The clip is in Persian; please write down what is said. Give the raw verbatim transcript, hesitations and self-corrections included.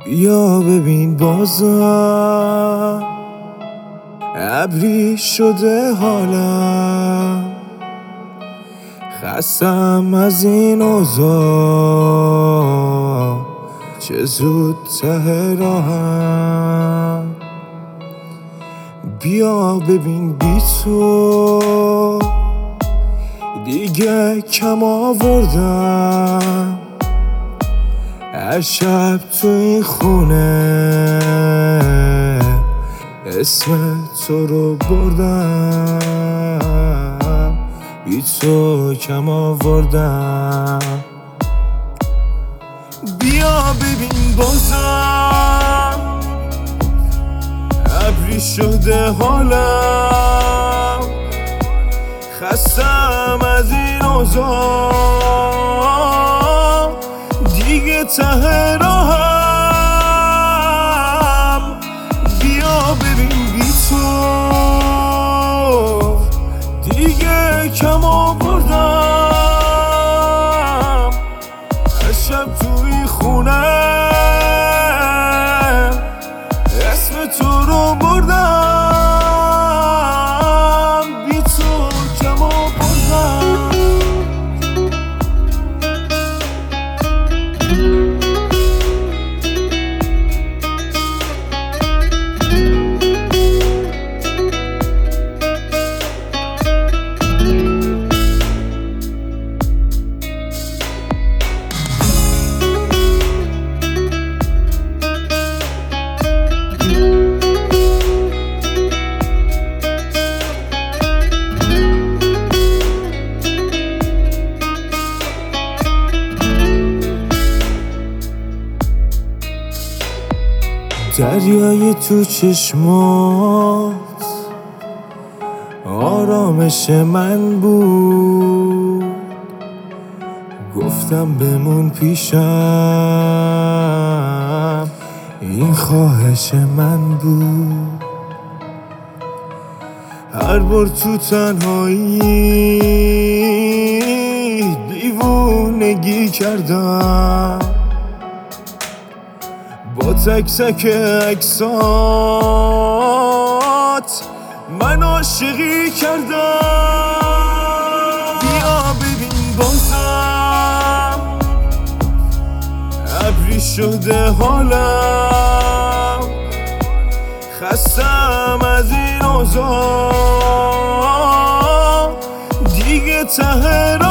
بیا ببین بازم ابری شده حالم، خستم از این اوضاع، چه زود ته راهم. بیا ببین بی تو دیگه کم آوردم، هر شب تو این خونه اسم تو رو بردم، بی تو کم آوردم. بیا ببین بازم ابری شده حالم، خستم از این اوضاع، دیگه ته راهم. بیا ببین بی تو دیگه کم آوردم، هر شب توی خونه اسم تو رو بردم، بی تو کم آوردم. دریای تو چشمات آرامش من بود، گفتم بمون پیشم، این خواهش من بود. هر بار تو تنهایی دیوونگی کردم، با تک تک عکسات من عاشقی کردم. بیا ببین بازم ابری شده حالم، خستم از این اوضاع، دیگه ته